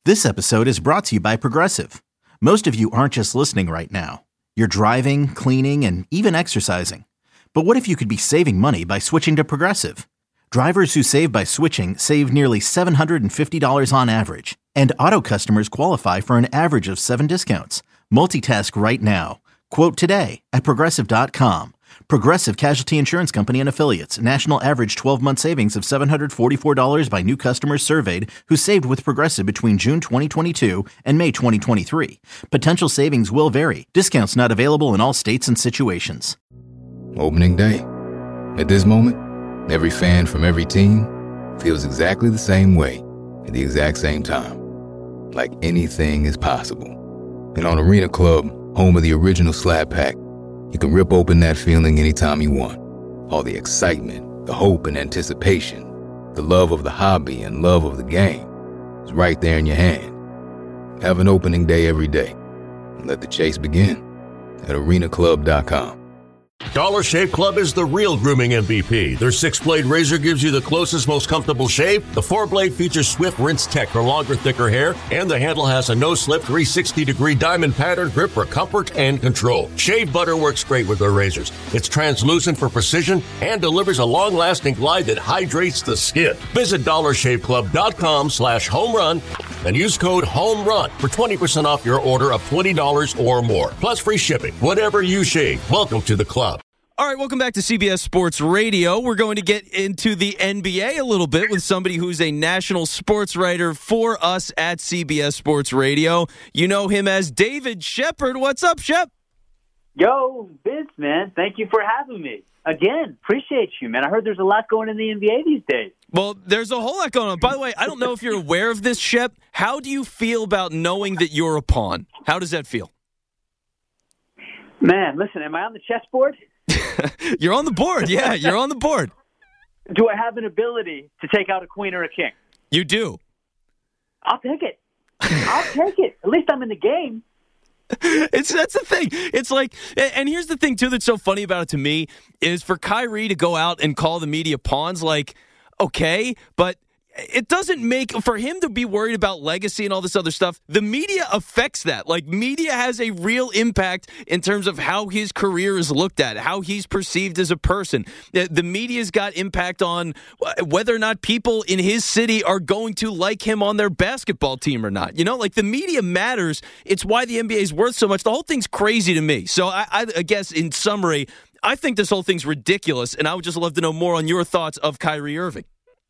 This episode is brought to you by Progressive. Most of you aren't just listening right now. You're driving, cleaning, and even exercising. But what if you could be saving money by switching to Progressive? Drivers who save by switching save nearly $750 on average. And auto customers qualify for an average of 7 discounts. Multitask right now. Quote today at Progressive.com. Progressive Casualty Insurance Company and Affiliates. National average 12-month savings of $744 by new customers surveyed who saved with Progressive between June 2022 and May 2023. Potential savings will vary. Discounts not available in all states and situations. Opening day. At this moment, every fan from every team feels exactly the same way at the exact same time. Like anything is possible. And on Arena Club, home of the original Slap Pack, you can rip open that feeling anytime you want. All the excitement, the hope and anticipation, the love of the hobby and love of the game is right there in your hand. Have an opening day every day and let the chase begin at arenaclub.com. Dollar Shave Club is the real grooming MVP. Their 6-blade razor gives you the closest, most comfortable shave. The 4-blade features swift rinse tech for longer, thicker hair. And the handle has a no-slip 360-degree diamond pattern grip for comfort and control. Shave butter works great with their razors. It's translucent for precision and delivers a long-lasting glide that hydrates the skin. Visit dollarshaveclub.com/homerun and use code HOMERUN for 20% off your order of $20 or more. Plus free shipping. Whatever you shave, welcome to the club. All right, welcome back to CBS Sports Radio. We're going to get into the NBA a little bit with somebody who's a national sports writer for us at CBS Sports Radio. You know him as David Shepard. What's up, Shep? Yo, Vince, man. Thank you for having me. Again, appreciate you, man. I heard there's a lot going in the NBA these days. Well, there's a whole lot going on. By the way, I don't know if you're aware of this, Shep. How do you feel about knowing that you're a pawn? How does that feel? Man, listen, am I on the chessboard? You're on the board. Yeah, you're on the board. Do I have an ability to take out a queen or a king? You do. I'll take it. I'll take it. At least I'm in the game. That's the thing. It's like, and here's the thing, too, that's so funny about it to me, is for Kyrie to go out and call the media pawns, like, okay, but it doesn't make, for him to be worried about legacy and all this other stuff, the media affects that. Like, media has a real impact in terms of how his career is looked at, how he's perceived as a person. The media's got impact on whether or not people in his city are going to like him on their basketball team or not. You know, like, the media matters. It's why the NBA is worth so much. The whole thing's crazy to me. So I guess, in summary, I think this whole thing's ridiculous, and I would just love to know more on your thoughts of Kyrie Irving.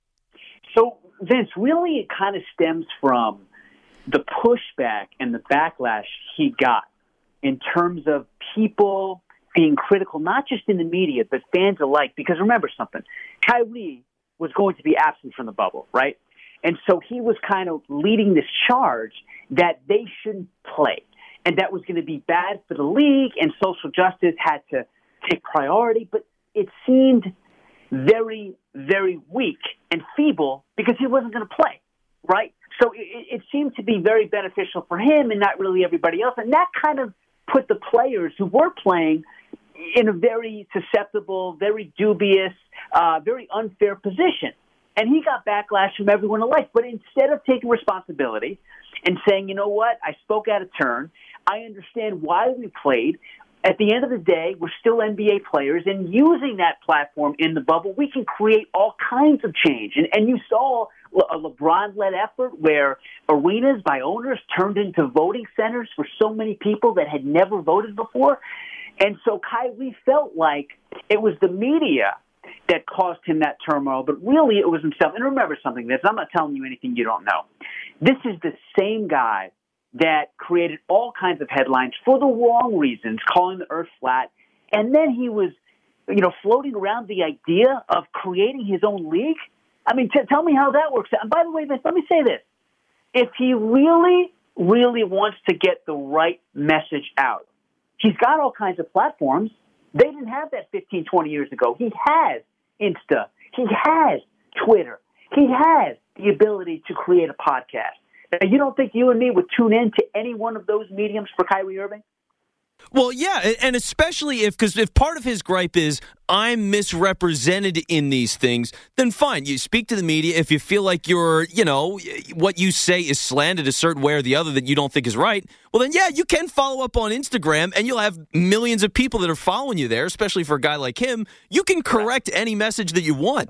So, Vince, really it kind of stems from the pushback and the backlash he got in terms of people being critical, not just in the media, but fans alike. Because remember something, Kyrie was going to be absent from the bubble, right? And so he was kind of leading this charge that they shouldn't play. And that was going to be bad for the league, and social justice had to take priority. But it seemed very, very weak and feeble because he wasn't going to play, right? So it seemed to be very beneficial for him and not really everybody else. And that kind of put the players who were playing in a very susceptible, very dubious, very unfair position. And he got backlash from everyone alike. But instead of taking responsibility and saying, you know what, I spoke out of turn, I understand why we played. At the end of the day, we're still NBA players, and using that platform in the bubble, we can create all kinds of change. And you saw a LeBron-led effort where arenas by owners turned into voting centers for so many people that had never voted before. And so Kyrie felt like it was the media that caused him that turmoil, but really it was himself. And remember something, Vince, I'm not telling you anything you don't know. This is the same guy that created all kinds of headlines for the wrong reasons, calling the earth flat. And then he was, floating around the idea of creating his own league. I mean, tell me how that works out. And by the way, Vince, let me say this. If he really, really wants to get the right message out, he's got all kinds of platforms. They didn't have that 15, 20 years ago. He has Insta. He has Twitter. He has the ability to create a podcast. You don't think you and me would tune in to any one of those mediums for Kyrie Irving? Well, yeah, and especially because if part of his gripe is I'm misrepresented in these things, then fine. You speak to the media. If you feel like what you say is slanted a certain way or the other that you don't think is right, well, then, yeah, you can follow up on Instagram and you'll have millions of people that are following you there, especially for a guy like him. You can correct any message that you want.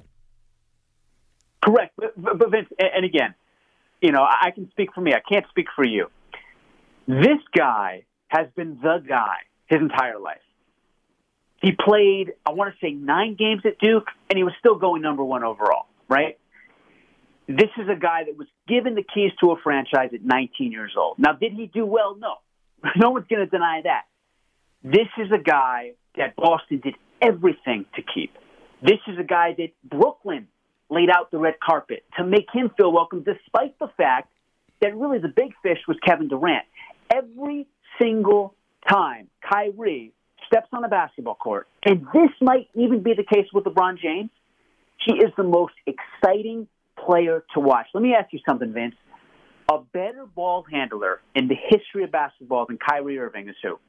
Correct. But Vince, and again, I can speak for me. I can't speak for you. This guy has been the guy his entire life. He played, I want to say, 9 games at Duke, and he was still going number 1 overall, right? This is a guy that was given the keys to a franchise at 19 years old. Now, did he do well? No. No one's going to deny that. This is a guy that Boston did everything to keep. This is a guy that Brooklyn laid out the red carpet to make him feel welcome, despite the fact that really the big fish was Kevin Durant. Every single time Kyrie steps on a basketball court, and this might even be the case with LeBron James, he is the most exciting player to watch. Let me ask you something, Vince. A better ball handler in the history of basketball than Kyrie Irving is who?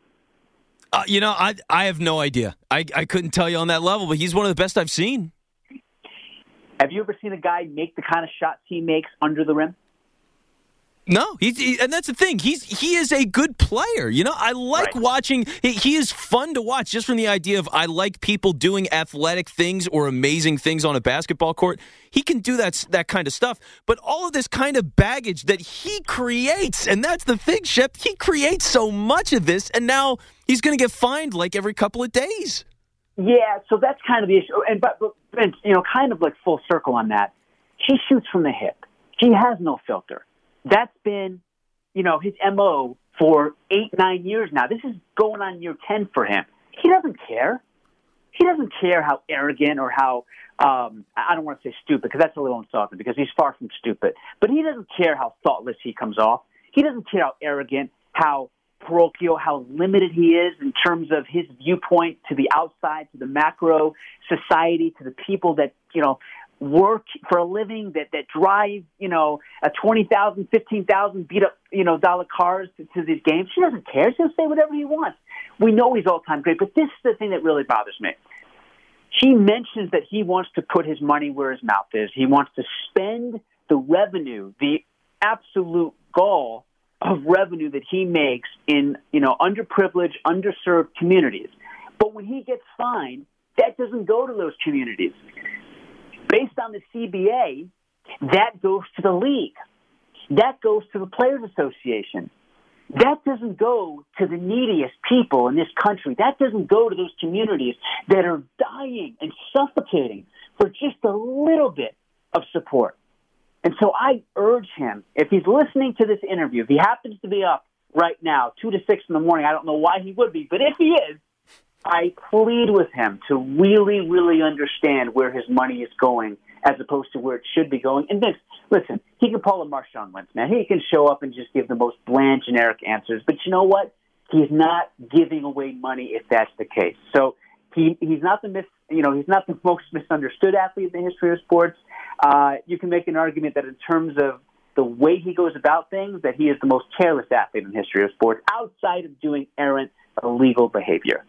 I have no idea. I couldn't tell you on that level, but he's one of the best I've seen. Have you ever seen a guy make the kind of shots he makes under the rim? No, and that's the thing. He is a good player. I like watching. He is fun to watch just from the idea of I like people doing athletic things or amazing things on a basketball court. He can do that kind of stuff. But all of this kind of baggage that he creates, and that's the thing, Shep. He creates so much of this, and now he's going to get fined like every couple of days. Yeah, so that's kind of the issue. But Vince, kind of like full circle on that. He shoots from the hip. He has no filter. That's been, his MO for 8-9 years now. This is going on year 10 for him. He doesn't care. He doesn't care how arrogant or how, I don't want to say stupid because that's a little insulting because he's far from stupid. But he doesn't care how thoughtless he comes off. He doesn't care how arrogant, how parochial, how limited he is in terms of his viewpoint to the outside, to the macro society, to the people that, work for a living, that drive, a $20,000, $15,000 beat up, dollar cars to these games. He doesn't care. He's going to say whatever he wants. We know he's all-time great, but this is the thing that really bothers me. He mentions that he wants to put his money where his mouth is. He wants to spend the revenue, the absolute gall of revenue that he makes in, underprivileged, underserved communities. But when he gets fined, that doesn't go to those communities. Based on the CBA, that goes to the league. That goes to the Players Association. That doesn't go to the neediest people in this country. That doesn't go to those communities that are dying and suffocating for just a little bit of support. And so I urge him, if he's listening to this interview, if he happens to be up right now, 2 to 6 in the morning, I don't know why he would be, but if he is, I plead with him to really, really understand where his money is going as opposed to where it should be going. And Vince, listen, he can pull a Marshawn Lynch, man. He can show up and just give the most bland, generic answers. But you know what? He's not giving away money if that's the case. So he's not he's not the most misunderstood athlete in the history of sports. You can make an argument that in terms of the way he goes about things, that he is the most careless athlete in the history of sports outside of doing errant, illegal behavior.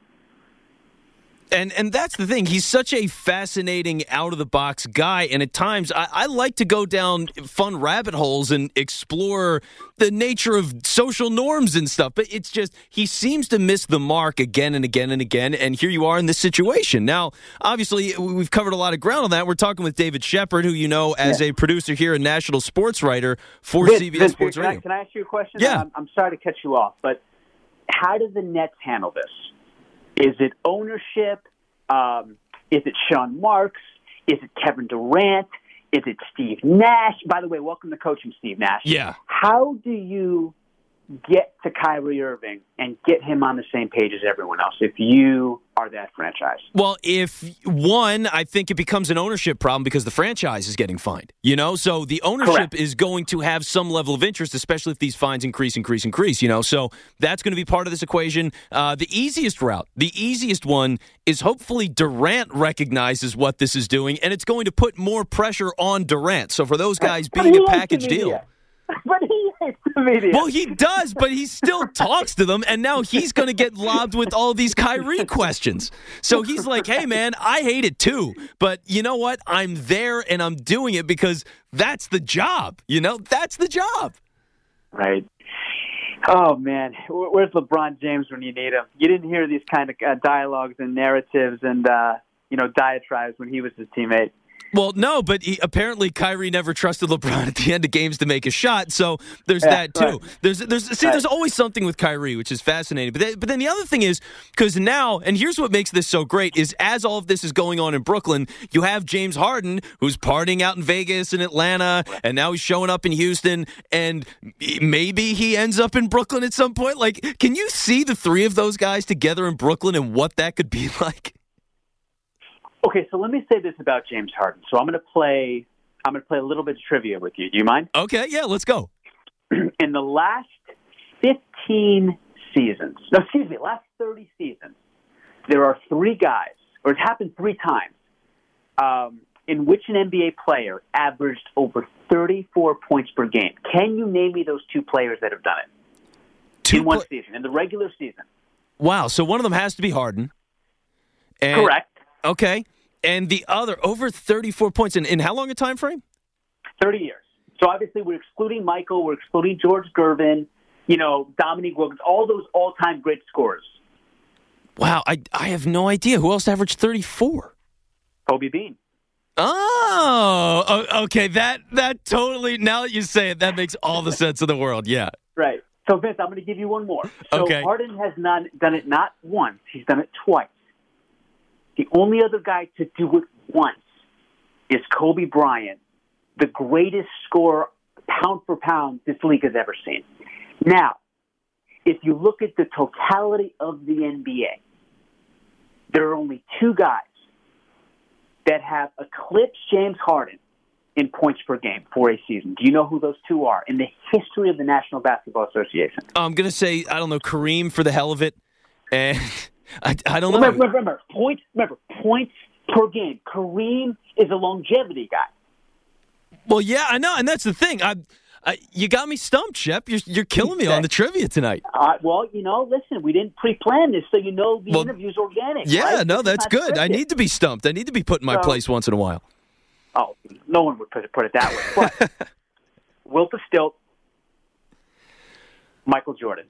And that's the thing. He's such a fascinating, out-of-the-box guy, and at times I like to go down fun rabbit holes and explore the nature of social norms and stuff, but it's just he seems to miss the mark again and again and again, and here you are in this situation. Now, obviously, we've covered a lot of ground on that. We're talking with David Shepard, who you know as a producer here and national sports writer for CBS Sports Radio. Can I ask you a question? Yeah. I'm sorry to cut you off, but how do the Nets handle this? Is it ownership? Is it Sean Marks? Is it Kevin Durant? Is it Steve Nash? By the way, welcome to coaching, Steve Nash. Yeah. How do you get to Kyrie Irving and get him on the same page as everyone else if you are that franchise? Well, I think it becomes an ownership problem because the franchise is getting fined, so the ownership Correct. is going to have some level of interest, especially if these fines increase, so that's going to be part of this equation. The easiest one is hopefully Durant recognizes what this is doing, and it's going to put more pressure on Durant. So for those guys being a package deal. But he hates the media. Well, he does, but he still talks to them, and now he's going to get lobbed with all these Kyrie questions. So he's like, hey, man, I hate it too, but you know what? I'm there, and I'm doing it because that's the job. That's the job. Right. Oh, man. Where's LeBron James when you need him? You didn't hear these kind of dialogues and narratives and, diatribes when he was his teammate. Well, no, but apparently Kyrie never trusted LeBron at the end of games to make a shot, so there's that too. Right. There's always something with Kyrie, which is fascinating. But then the other thing is, because now, and here's what makes this so great, is as all of this is going on in Brooklyn, you have James Harden, who's partying out in Vegas and Atlanta, and now he's showing up in Houston, and maybe he ends up in Brooklyn at some point. Like, can you see the three of those guys together in Brooklyn and what that could be like? Okay, so let me say this about James Harden. So I'm going to play a little bit of trivia with you. Do you mind? Okay, yeah, let's go. In the last last 30 seasons, there are three guys, or it's happened three times, in which an NBA player averaged over 34 points per game. Can you name me those two players that have done it in one season, in the regular season? Wow, so one of them has to be Harden. Correct. Okay. And the other, over 34 points. In how long a time frame? 30 years. So obviously we're excluding Michael, we're excluding George Gervin, Dominique Wilkins, all those all-time great scorers. Wow, I have no idea. Who else averaged 34? Kobe Bean. Oh, okay. That totally, now that you say it, that makes all the sense in the world. Yeah. Right. So, Vince, I'm going to give you one more. So okay. Harden has done it not once. He's done it twice. The only other guy to do it once is Kobe Bryant, the greatest scorer pound for pound this league has ever seen. Now, if you look at the totality of the NBA, there are only two guys that have eclipsed James Harden in points per game for a season. Do you know who those two are in the history of the National Basketball Association? I'm going to say, I don't know, Kareem for the hell of it. And I don't know. Remember, points per game. Kareem is a longevity guy. Well, yeah, I know, and that's the thing. You got me stumped, Shep. You're killing me on the trivia tonight. Well, listen, we didn't pre-plan this, so the interview's organic. Yeah, right? No, that's good. I need to be stumped. I need to be put in my place once in a while. Oh, no one would put it that way. But Wilta Stilt, Michael Jordan.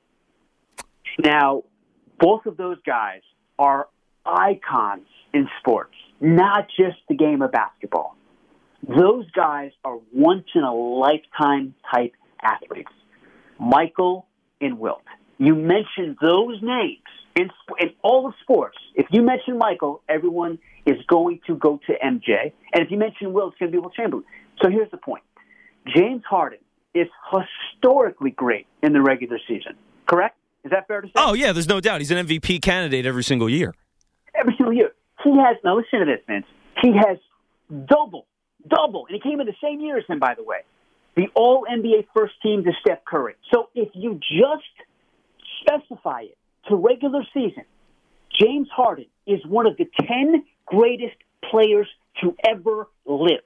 Now, both of those guys are icons in sports, not just the game of basketball. Those guys are once-in-a-lifetime type athletes. Michael and Wilt. You mention those names in all of sports. If you mention Michael, everyone is going to go to MJ. And if you mention Wilt, it's going to be Wilt Chamberlain. So here's the point. James Harden is historically great in the regular season. Correct? Is that fair to say? Oh, yeah, there's no doubt. He's an MVP candidate every single year. Every single year. Now listen to this, Vince. He has double, and he came in the same year as him, by the way. The All-NBA first team to Steph Curry. So if you just specify it to regular season, James Harden is one of the 10 greatest players to ever live.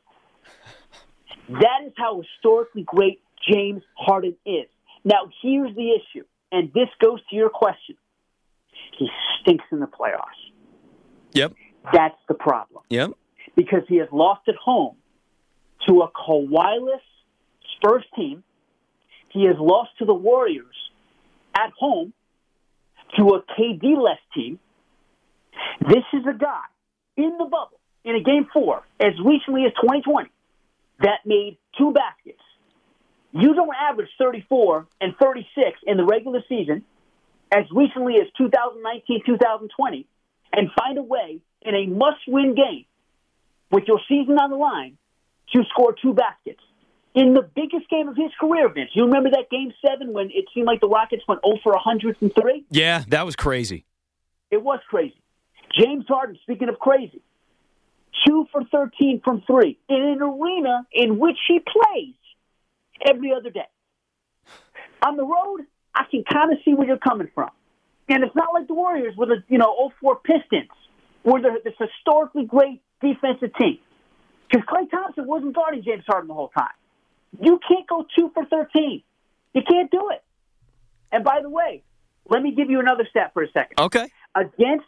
That is how historically great James Harden is. Now, here's the issue, and this goes to your question. He stinks in the playoffs. Yep. That's the problem. Yep. Because he has lost at home to a Kawhi-less Spurs team. He has lost to the Warriors at home to a KD-less team. This is a guy in the bubble in a Game 4 as recently as 2020 that made 2 baskets. You don't average 34 and 36 in the regular season as recently as 2019, 2020, and find a way in a must-win game with your season on the line to score 2 baskets. In the biggest game of his career, Vince, you remember that Game 7 when it seemed like the Rockets went 0 for 103? Yeah, that was crazy. It was crazy. James Harden, speaking of crazy, 2 for 13 from 3 in an arena in which he plays every other day. On the road, I can kind of see where you're coming from. And it's not like the Warriors with the 0-4 Pistons, where they're this historically great defensive team. Because Klay Thompson wasn't guarding James Harden the whole time. You can't go 2 for 13. You can't do it. And by the way, let me give you another stat for a second. Okay. Against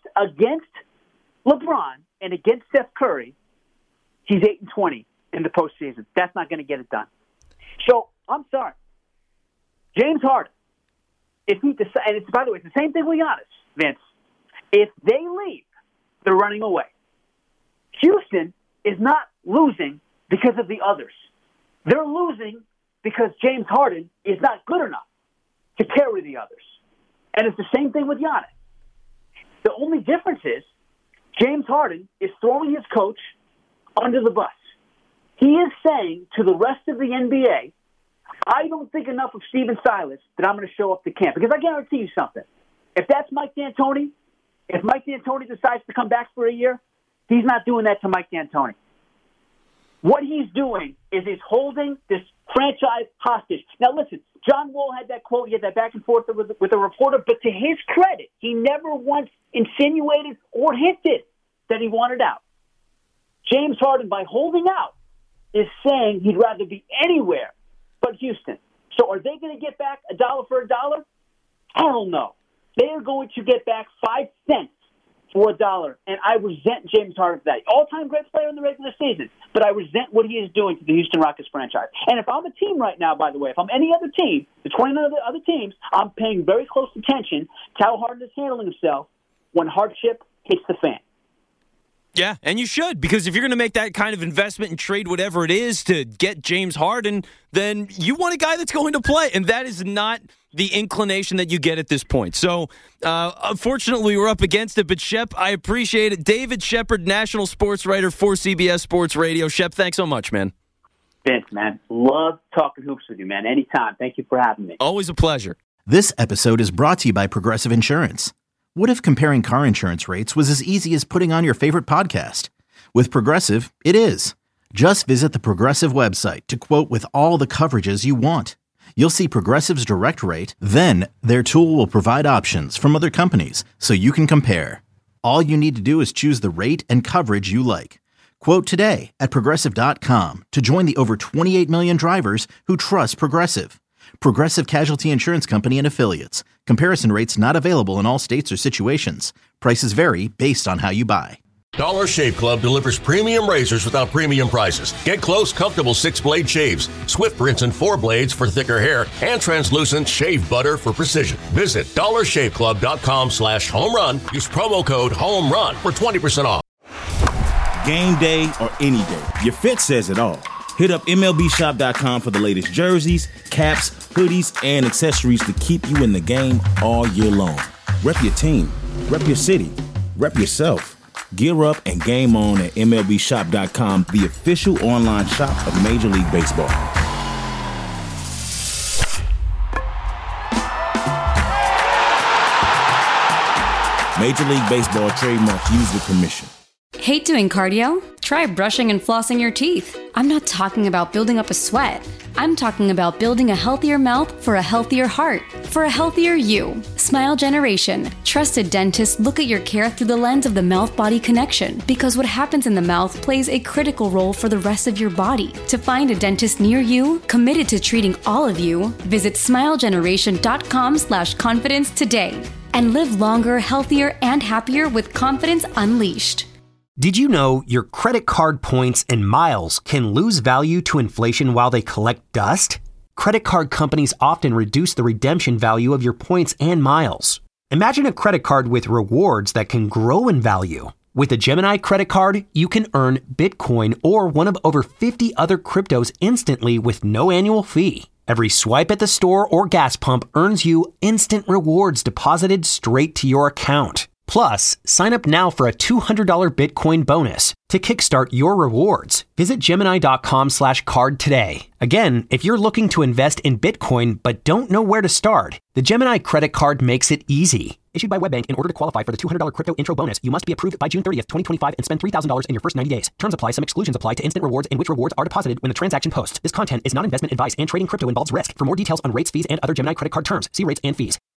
LeBron and against Steph Curry, he's 8-20 in the postseason. That's not going to get it done. So I'm sorry, James Harden. If he decides, and by the way, it's the same thing with Giannis, Vince. If they leave, they're running away. Houston is not losing because of the others. They're losing because James Harden is not good enough to carry the others. And it's the same thing with Giannis. The only difference is James Harden is throwing his coach under the bus. He is saying to the rest of the NBA, I don't think enough of Stephen Silas that I'm going to show up to camp. Because I guarantee you something. If that's Mike D'Antoni, if Mike D'Antoni decides to come back for a year, he's not doing that to Mike D'Antoni. What he's doing is he's holding this franchise hostage. Now, listen, John Wall had that quote, he had that back and forth with a reporter, but to his credit, he never once insinuated or hinted that he wanted out. James Harden, by holding out, is saying he'd rather be anywhere but Houston. So are they going to get back $1 for $1? Hell no. They are going to get back 5 cents for $1. And I resent James Harden for that. All-time great player in the regular season. But I resent what he is doing to the Houston Rockets franchise. And if I'm a team right now, by the way, if I'm any other team, the 29 other teams, I'm paying very close attention to how Harden is handling himself when hardship hits the fan. Yeah, and you should, because if you're going to make that kind of investment and trade whatever it is to get James Harden, then you want a guy that's going to play, and that is not the inclination that you get at this point. So, unfortunately, we're up against it, but Shep, I appreciate it. David Shepard, national sports writer for CBS Sports Radio. Shep, thanks so much, man. Vince, man, love talking hoops with you, man. Anytime. Thank you for having me. Always a pleasure. This episode is brought to you by Progressive Insurance. What if comparing car insurance rates was as easy as putting on your favorite podcast? With Progressive, it is. Just visit the Progressive website to quote with all the coverages you want. You'll see Progressive's direct rate, then their tool will provide options from other companies so you can compare. All you need to do is choose the rate and coverage you like. Quote today at Progressive.com to join the over 28 million drivers who trust Progressive. Progressive Casualty Insurance Company and Affiliates. Comparison rates not available in all states or situations. Prices vary based on how you buy. Dollar Shave Club delivers premium razors without premium prices. Get close, comfortable 6-blade shaves, Swift rinse and 4 blades for thicker hair, and translucent shave butter for precision. Visit dollarshaveclub.com/home run. Use promo code HOMERUN for 20% off. Game day or any day, your fit says it all. Hit up MLBshop.com for the latest jerseys, caps, hoodies, and accessories to keep you in the game all year long. Rep your team, rep your city, rep yourself. Gear up and game on at MLBshop.com, the official online shop of Major League Baseball. Major League Baseball trademark used with permission. Hate doing cardio? Try brushing and flossing your teeth. I'm not talking about building up a sweat. I'm talking about building a healthier mouth for a healthier heart, for a healthier you. Smile Generation. Trusted dentists look at your care through the lens of the mouth-body connection, because what happens in the mouth plays a critical role for the rest of your body. To find a dentist near you, committed to treating all of you, visit smilegeneration.com/confidence today. And live longer, healthier, and happier with confidence unleashed. Did you know your credit card points and miles can lose value to inflation while they collect dust? Credit card companies often reduce the redemption value of your points and miles. Imagine a credit card with rewards that can grow in value. With a Gemini credit card, you can earn Bitcoin or one of over 50 other cryptos instantly with no annual fee. Every swipe at the store or gas pump earns you instant rewards deposited straight to your account. Plus, sign up now for a $200 Bitcoin bonus. To kickstart your rewards, visit Gemini.com/card today. Again, if you're looking to invest in Bitcoin but don't know where to start, the Gemini credit card makes it easy. Issued by WebBank, in order to qualify for the $200 crypto intro bonus, you must be approved by June 30th, 2025 and spend $3,000 in your first 90 days. Terms apply. Some exclusions apply to instant rewards in which rewards are deposited when the transaction posts. This content is not investment advice and trading crypto involves risk. For more details on rates, fees, and other Gemini credit card terms, see rates and fees.